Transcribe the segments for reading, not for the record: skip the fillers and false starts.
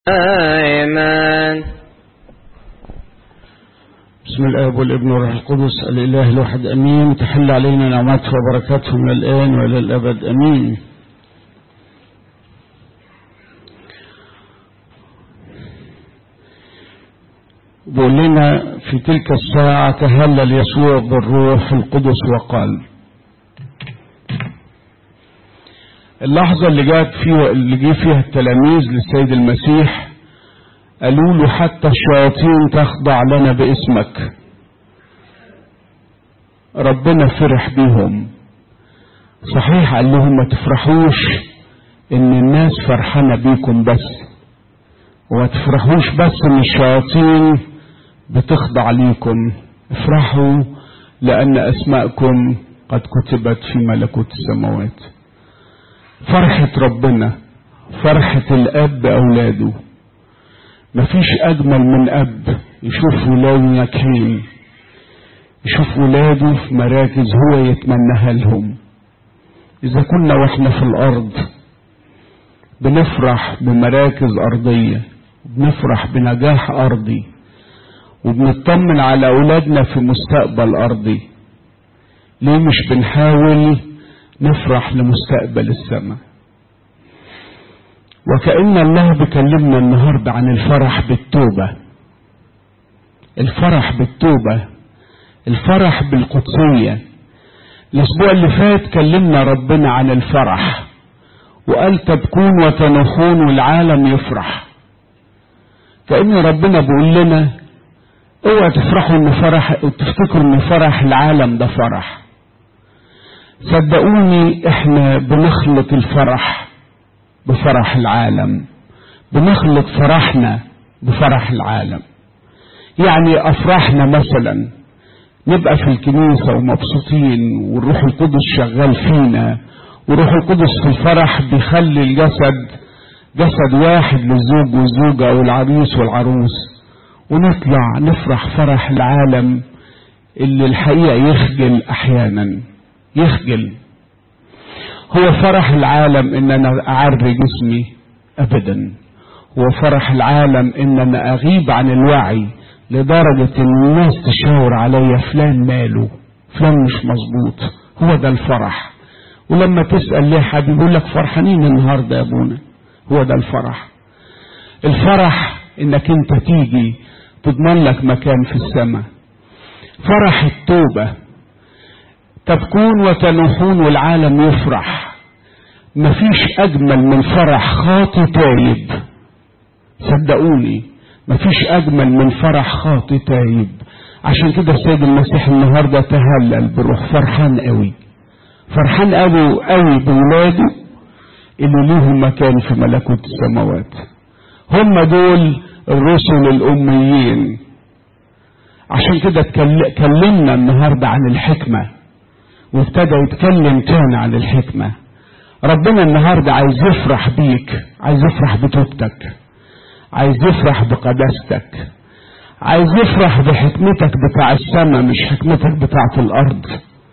آمين. بسم الآب والابن والروح القدس الإله الواحد أمين. تحل علينا نعمته وبركاته من الآن وإلى الأبد أمين. بيقول لنا في تلك الساعة تهلل يسوع بالروح القدس وقال. اللحظة اللي جه فيها التلاميذ للسيد المسيح قالوا له حتى الشياطين تخضع لنا باسمك. ربنا فرح بيهم. صحيح قال لهم ما تفرحوش ان الناس فرحانة بيكم بس، وما تفرحوش بس ان الشياطين بتخضع ليكم، افرحوا لان اسماءكم قد كتبت في ملكوت السماوات. فرحة ربنا، فرحة الاب باولاده. مفيش اجمل من اب يشوف ولاده ناجحين، يشوف ولاده في مراكز هو يتمناها لهم. اذا كنا واحنا في الارض بنفرح بمراكز ارضية، بنفرح بنجاح ارضي، وبنطمن على اولادنا في مستقبل ارضي، ليه مش بنحاول نفرح لمستقبل السماء؟ وكأن الله بيكلمنا النهاردة عن الفرح بالتوبة، الفرح بالتوبة، الفرح بالقدسية. الاسبوع اللي فات كلمنا ربنا عن الفرح وقال تبكون وتنوحون والعالم يفرح. كأن ربنا بيقول لنا اوعى تفرحوا ان فرح وتفتكروا ان فرح العالم ده فرح. صدقوني احنا بنخلط الفرح بفرح العالم، بنخلط فرحنا بفرح العالم. يعني افراحنا مثلا نبقى في الكنيسة ومبسوطين والروح القدس شغال فينا، والروح القدس في الفرح بيخلي الجسد جسد واحد للزوج والزوجة والعريس والعروس، ونطلع نفرح فرح العالم اللي الحقيقة يخجل احيانا، يخجل. هو فرح العالم ان انا اعري جسمي؟ ابدا. هو فرح العالم ان انا اغيب عن الوعي لدرجة ان الناس تشاور عليا فلان ماله، فلان مش مظبوط. هو ده الفرح. ولما تسأل ليه حبيبي يقول لك فرحانين النهاردة يا ابونا. هو ده الفرح. الفرح انك انت تيجي تضمن لك مكان في السماء. فرح التوبة، تبكون وتنوحون والعالم يفرح. مفيش اجمل من فرح خاطي تايب. صدقوني مفيش اجمل من فرح خاطي تايب. عشان كده السيد المسيح النهارده تهلل بالروح، فرحان قوي، فرحان قوي قوي بولاده اللي ليهم مكان في ملكوت السماوات. هم دول الرسل الاميين. عشان كده كلمنا النهارده عن الحكمة، وابتدى يتكلم تاني عن الحكمة. ربنا النهارده عايز يفرح بيك، عايز يفرح بتوبتك، عايز يفرح بقداستك، عايز يفرح بحكمتك بتاع السماء مش حكمتك بتاعت الارض.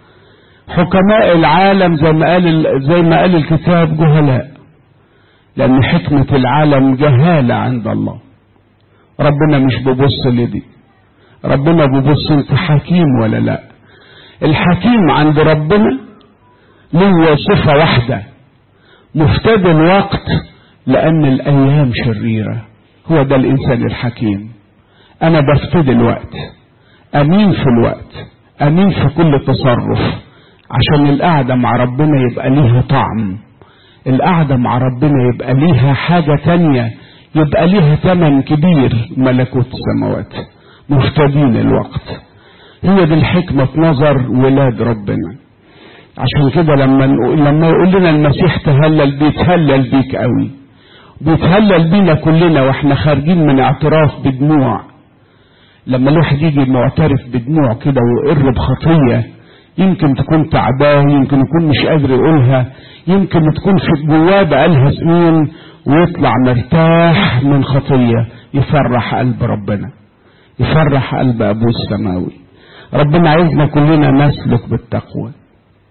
حكماء العالم زي ما قال الكتاب جهلاء، لان حكمة العالم جهالة عند الله. ربنا مش بيبص لدي، ربنا بيبص انت حكيم ولا لا. الحكيم عند ربنا له صفة واحدة، مفتدي الوقت لان الايام شريرة. هو ده الانسان الحكيم. انا بفتدي الوقت، امين في الوقت، امين في كل تصرف، عشان القعدة مع ربنا يبقى ليها طعم، القعدة مع ربنا يبقى ليها حاجة تانية، يبقى ليها ثمن كبير ملكوت السماوات. مفتدين الوقت. هي دي الحكمة نظر ولاد ربنا. عشان كده لما يقول لنا المسيح تهلل، بيتهلل بيك قوي، بيتهلل بينا كلنا واحنا خارجين من اعتراف بدموع. لما الواحد يجي معترف بدموع كده ويقر بخطية، يمكن تكون تعبان، يمكن يكون مش قادر يقولها، يمكن تكون في جواه بقالها سنين، ويطلع مرتاح من خطية، يفرح قلب ربنا، يفرح قلب ابوه السماوي. ربنا عايزنا كلنا نسلك بالتقوى.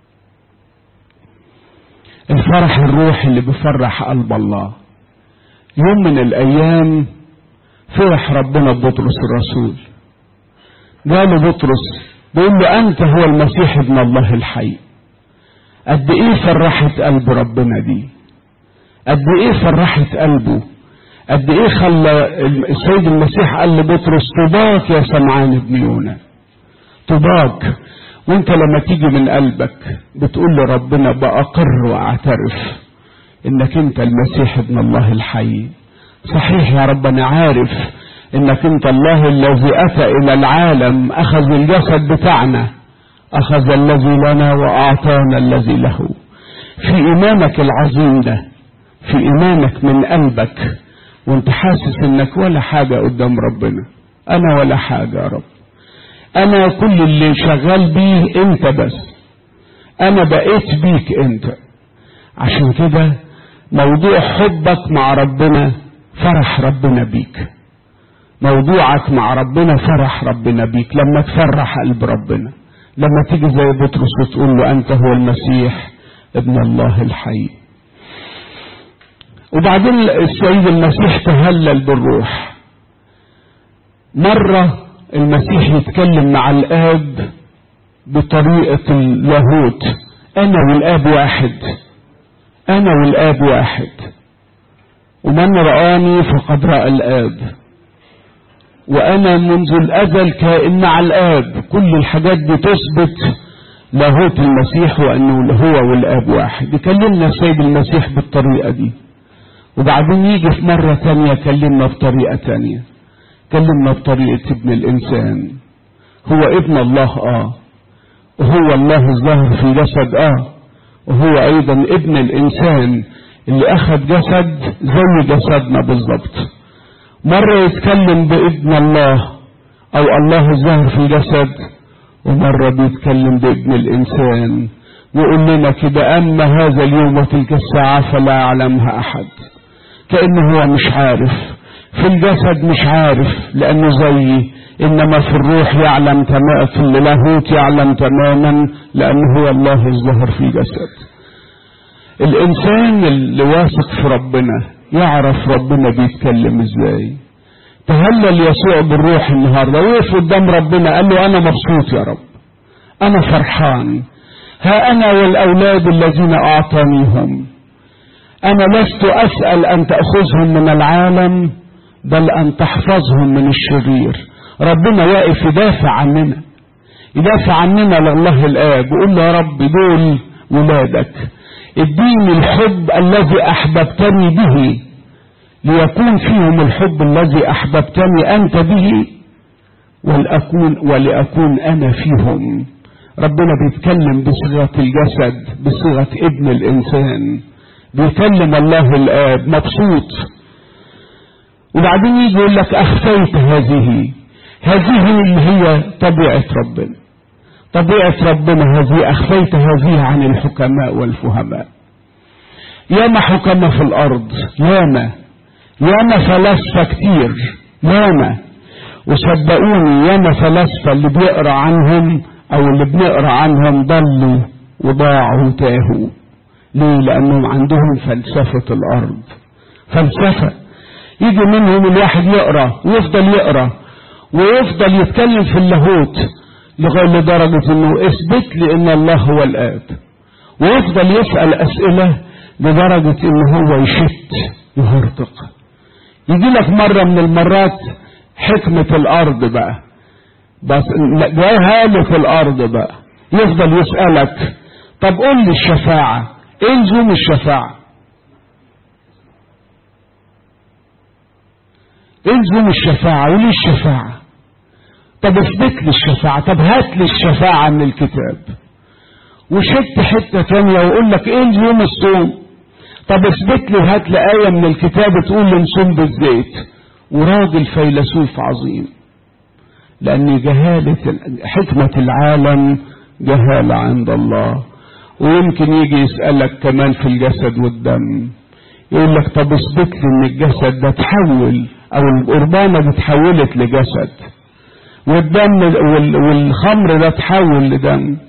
الفرح الروحي اللي بيفرح قلب الله، يوم من الأيام فرح ربنا ببطرس الرسول، قال بطرس بيقول له أنت هو المسيح ابن الله الحي. قد إيه فرحت قلب ربنا دي، قد إيه فرحت قلبه، قد إيه خلى السيد المسيح قال لبطرس طوباك يا سمعان ابن يونا، طوباك. وانت لما تيجي من قلبك بتقول لربنا بأقر وأعترف إنك انت المسيح ابن الله الحي. صحيح يا رب أنا عارف إنك انت الله الذي أتى إلى العالم، أخذ الجسد بتاعنا، أخذ الذي لنا وأعطانا الذي له. في إيمانك العظيم ده، في إيمانك من قلبك وانت حاسس إنك ولا حاجة قدام ربنا، أنا ولا حاجة يا رب، أنا كل اللي شغال بيه أنت بس، أنا بقيت بيك أنت. عشان كده موضوع حبك مع ربنا فرح ربنا بيك، موضوعك مع ربنا فرح ربنا بيك لما تفرح قلب ربنا، لما تيجي زي بطرس وتقول له أنت هو المسيح ابن الله الحي. وبعدين السيد المسيح تهلل بالروح. مرة المسيح يتكلم مع الآب بطريقة اللاهوت، أنا والآب واحد، أنا والآب واحد، ومن رآني فقد رأى الآب، وأنا منذ الأزل كائن مع الآب. كل الحاجات دي تثبت لاهوت المسيح وأنه هو والآب واحد. يكلمنا السيد المسيح بالطريقة دي، وبعدين يجي في مرة تانية يكلمنا بطريقة تانية، كلمنا بطريقة ابن الإنسان. هو ابن الله وهو الله الظاهر في جسد وهو أيضا ابن الإنسان اللي أخذ جسد زي جسدنا بالضبط. مرة يتكلم بابن الله أو الله الظاهر في جسد، ومرة بيتكلم بابن الإنسان ويقول لنا كده أما هذا اليوم وتلك الساعة فلا يعلمها أحد. كأنه هو مش عارف، في الجسد مش عارف لأنه زيي، إنما في الروح يعلم تماما، في اللاهوت يعلم تماما لأنه هو الله الظاهر في جسد. الإنسان اللي واثق في ربنا يعرف ربنا بيتكلم إزاي. تهلل يسوع بالروح النهارده، وقف قدام ربنا قال له أنا مبسوط يا رب، أنا فرحان، ها أنا والأولاد الذين أعطانيهم، أنا لست أسأل أن تأخذهم من العالم بل أن تحفظهم من الشرير. ربنا واقف يدافع عننا، يدافع عننا لله الآب، ويقول له يا رب دول ولادك، اديني الحب الذي أحببتني به ليكون فيهم الحب الذي أحببتني أنت به ولأكون أنا فيهم. ربنا بيتكلم بصيغة الجسد، بصيغة ابن الإنسان، بيكلم الله الآب مبسوط. وبعدين يجي يقول لك أخفيت هذه اللي هي طبيعة ربنا، طبيعة ربنا هذه أخفيت هذه عن الحكماء والفهماء. ياما حكماء في الأرض، ياما فلاسفة كتير، ياما، وصدقوني ياما فلاسفة اللي بيقرأ عنهم أو اللي بنقرأ عنهم ضلوا وضاعوا وتاهوا. ليه؟ لأنهم عندهم فلسفة الأرض، فلسفة يجي منهم الواحد يقرأ ويفضل يقرأ ويفضل يتكلم في اللاهوت لغاية لدرجة انه اثبت لي ان الله هو الآب، ويفضل يسأل أسئلة لدرجة انه هو يشت يهرطق. يجي لك مرة من المرات حكمة الأرض بقى، بس جهالة الأرض بقى، يفضل يسألك طب قول لي الشفاعة، ايه لزوم الشفاعة؟ ايه لزوم الشفاعة وليه الشفاعة؟ طب اثبت لي الشفاعة، طب هات لي الشفاعة من الكتاب. وشت حتة تانية ويقول لك ايه لزوم الصوم؟ طب اثبت لي وهات لي آية من الكتاب تقول لي نصوم بالزيت. وراجل فيلسوف عظيم، لأن حكمة العالم جهالة عند الله. ويمكن يجي يسألك كمان في الجسد والدم، يقول لك طب اثبت لي ان الجسد ده تحول او القربانة دي اتحولت لجسد، والدم والخمر ده تحول لدم،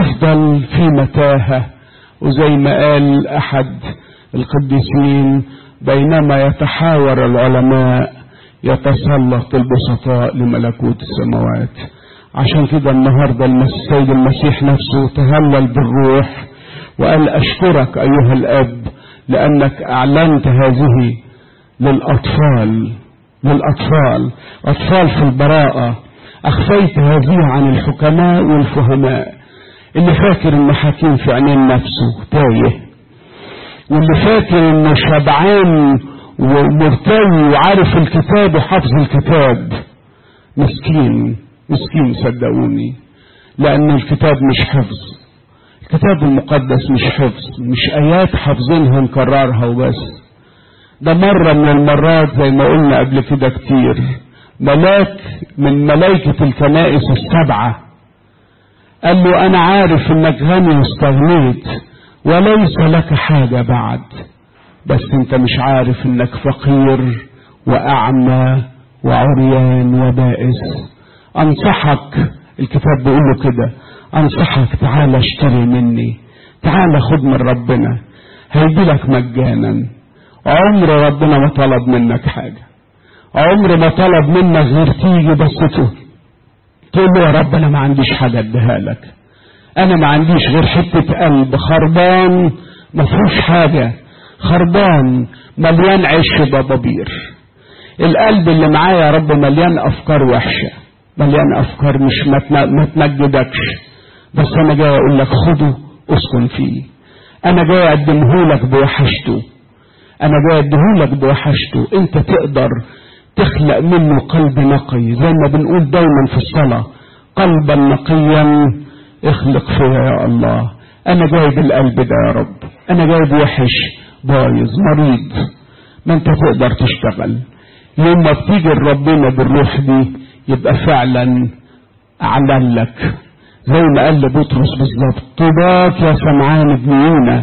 ونفضل في متاهة. وزي ما قال احد القديسين بينما يتحاور العلماء يتسلط البسطاء لملكوت السماوات. عشان كده النهاردة السيد المسيح نفسه تهلل بالروح وقال أشكرك أيها الأب لأنك أعلنت هذه للأطفال أطفال في البراءة. أخفيت هذه عن الحكماء والفهماء. اللي فاكر إنه حكيم في عينين نفسه تايه، واللي فاكر إنه شبعان ومرتوي وعارف الكتاب وحافظ الكتاب مسكين صدقوني، لأن الكتاب مش حفظ. الكتاب المقدس مش حفظ، مش آيات حافظينها نكررها وبس. ده مرة من المرات زي ما قلنا قبل كده كتير، ملاك من ملائكة الكنائس السبعة قال له أنا عارف إنك غني واستغنيت وليس لك حاجة بعد، بس أنت مش عارف إنك فقير وأعمى وعريان وبائس. أنصحك، الكتاب بيقول له كده، أنصحك تعال اشتري مني، تعال خد من ربنا هيديلك مجانا. عمر ربنا ما طلب منك حاجة، عمر ما طلب منك غير تيجي بس تقول له يا رب أنا ما عنديش حاجة اديها لك، أنا ما عنديش غير حتة قلب خربان ما فيهوش حاجة، خربان مليان عش ضبابير. القلب اللي معايا يا رب مليان أفكار وحشة، مليان أفكار مش ما تمجدكش، بس أنا جاي أقول لك خده أسكن فيه. أنا جاي أقدمهولك بوحشته، أنا جاي أديهولك بوحشته. أنت تقدر تخلق منه قلب نقي، زي ما بنقول دايما في الصلاة، قلبا نقيا اخلق فيها يا الله. أنا جاي بالقلب ده يا رب، أنا جاي بوحش بايظ مريض، ما أنت تقدر تشتغل. يوم ما بتيجي ربنا بالروح دي يبقى فعلا أعلن لك، زي ما قال لبطرس بالظبط، طوباك يا سمعان ابن يونا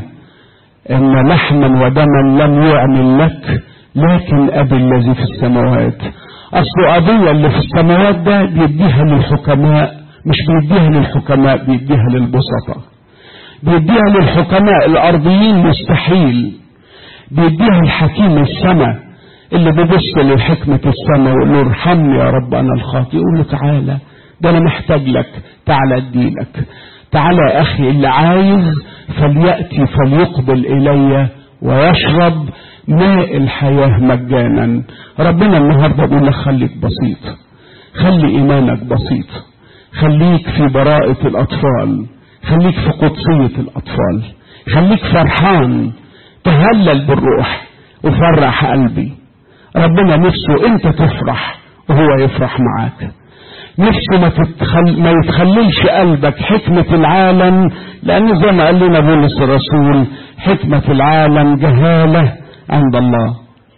إن لحما ودما لم يعمل لك لكن أبي الذي في السماوات. أصل أبوه اللي في السماوات ده بيديها للحكماء، مش بيديها للحكماء، بيديها للبسطاء، بيديها للحكماء الأرضيين مستحيل، بيديها الحكيم السماء اللي بيبص لحكمة السماء ويقول له ارحمني يا رب أنا الخاطئ، يقول له تعالى ده أنا محتاج لك، تعالى أديلك، تعالى يا أخي اللي عايز فليأتي فليقبل إلي ويشرب ماء الحياة مجانا. ربنا النهاردة بيقول لك خليك بسيط، خلي إيمانك بسيط، خليك في براءة الأطفال، خليك في قدسية الأطفال، خليك فرحان، تهلل بالروح وفرح قلبي. ربنا نفسه انت تفرح وهو يفرح معاك، نفسه ما يتخللش قلبك حكمة العالم، لأن زي ما قال لنا بولس الرسول حكمة العالم جهالة عند الله.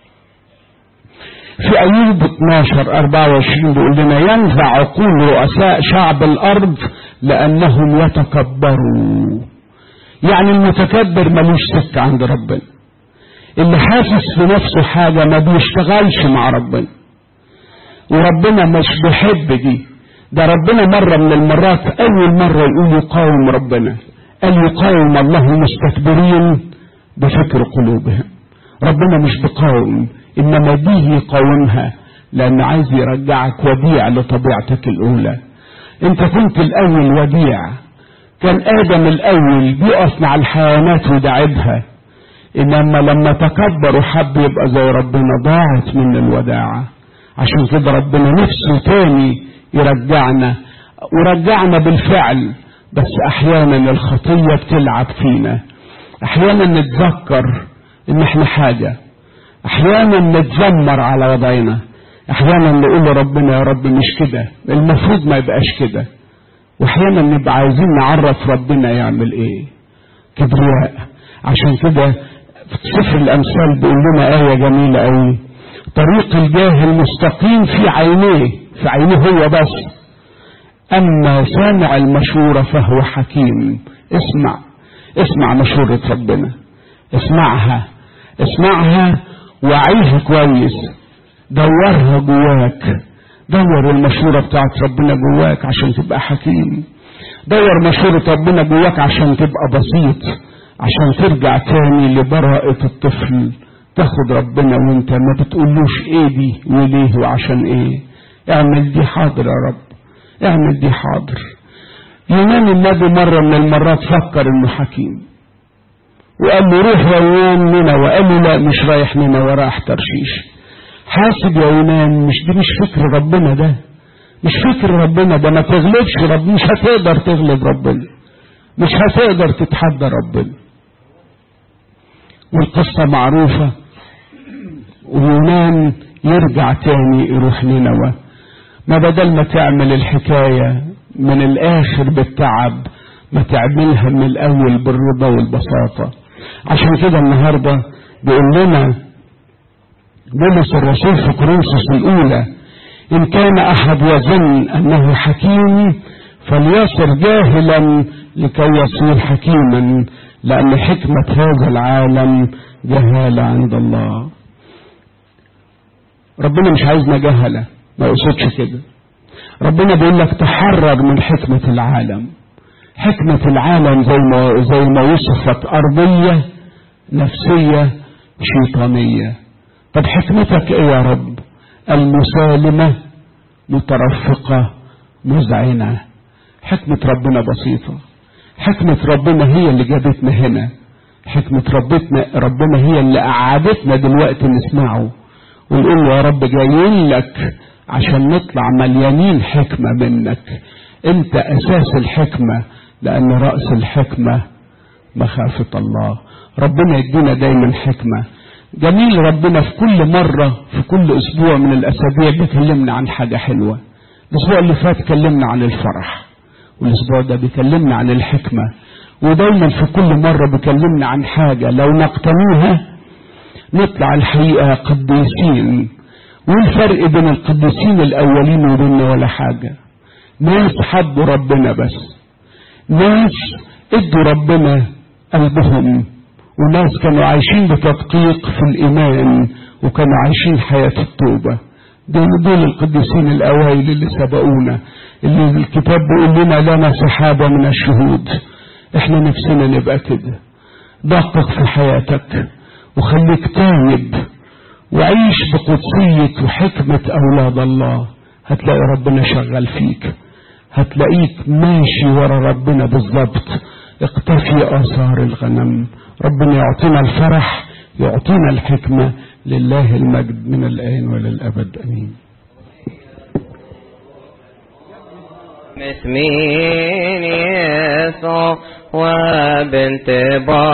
في أيوب 12:24 بيقول لنا ينزع عقول رؤساء شعب الأرض لأنهم يتكبروا. يعني المتكبر ملوش سكة عند ربنا، اللي حاسس في نفسه حاجة ما بيشتغلش مع ربنا، وربنا مش بيحب دي. ده ربنا مرة من المرات أول مرة يقول يقاوم ربنا، قال يقاوم الله المستكبرين بفكر قلوبهم. ربنا مش بقاوم، إنما دي يقاومها لأن عايز يرجعك وديع لطبيعتك الأولى. أنت كنت الأول وديع، كان آدم الأول بيقف مع الحيوانات وداعبها، إنما لما تكبر وحب يبقى زي ربنا ضاعت من الوداعة. عشان كده ربنا نفسه تاني يرجعنا، ورجعنا بالفعل، بس أحيانا الخطية بتلعب فينا، أحيانا نتذكر إن احنا حاجة، أحيانا نتذمر على وضعنا، أحيانا نقول لربنا يا رب مش كده، المفروض ما يبقاش كده، وأحيانا نبقى عايزين نعرف ربنا يعمل إيه، كبرياء. عشان كده في سفر الأمثال بيقول لنا آية جميلة أوي، طريق الجاهل مستقيم في عينيه، في عينيه هو بس، أما سامع المشورة فهو حكيم. اسمع مشورة ربنا، اسمعها وعيها كويس، دورها جواك، دور المشورة بتاعت ربنا جواك عشان تبقى حكيم، دور مشورة ربنا جواك عشان تبقى بسيط، عشان ترجع تاني لبراءة الطفل تاخد ربنا وانت ما بتقولوش ايه دي وليه وعشان ايه. اعمل دي حاضر يا رب، اعمل دي حاضر. يونان النبي مرة من المرات فكر انه حكيم وقال له روح يا يونان نينوى، قال له لا مش رايح نينوى، رايح ترشيش. حاسب يا يونان، دي مش فكر ربنا، ده مش فكر ربنا، ده ما تغلبش ربنا، مش هتقدر تغلب ربنا، مش هتقدر تتحدى ربنا. والقصة معروفة. ويونان يرجع تاني يروح نينوى. ما بدل ما تعمل الحكاية من الآخر بالتعب، ما تعملها من الأول بالرضا والبساطة. عشان كده النهاردة بيقول لنا بولس الرسول في كورنثوس الأولى: إن كان أحد يظن أنه حكيم فليصر جاهلا لكي يصير حكيما، لأن حكمة هذا العالم جهالة عند الله. ربنا مش عايزنا جهلة، ما يقصدش كده. ربنا بيقول لك تحرر من حكمة العالم. حكمة العالم زي ما وصفت أرضية، نفسية، شيطانية. طب حكمتك ايه يا رب؟ المسالمة، مترفقة، مذعنة. حكمة ربنا بسيطة. حكمة ربنا هي اللي جابتنا هنا. حكمة ربنا هي اللي قعدتنا دلوقتي نسمعه ونقول له يا رب جايين لك عشان نطلع مليانين حكمة منك. انت اساس الحكمة، لان رأس الحكمة مخافة الله. ربنا يدينا دايما حكمة. جميل ربنا في كل مرة، في كل اسبوع من الاسابيع بيكلمنا عن حاجة حلوة. الاسبوع اللي فات كلمنا عن الفرح، والاسبوع ده بيكلمنا عن الحكمة. ودايما في كل مرة بيكلمنا عن حاجة لو نقتنيها نطلع الحقيقة قديسين. والفرق بين القديسين الاولين وبيننا ولا حاجة. ناس حبوا ربنا، بس ناس ادوا ربنا قلبهم، وناس كانوا عايشين بتدقيق في الإيمان، وكانوا عايشين حياة التوبة. دول القديسين الأوائل اللي سبقونا، اللي الكتاب بيقول لنا سحابة من الشهود. احنا نفسنا نبقى كده. دقق في حياتك وخليك تانب وعيش بقدسية وحكمة أولاد الله. هتلاقي ربنا شغال فيك، هتلاقيك ماشي ورا ربنا بالظبط. اقتفي آثار الغنم. ربنا يعطينا الفرح، يعطينا الحكمة. لله المجد من الآن وللأبد أمين. اسمي يسوع وبنت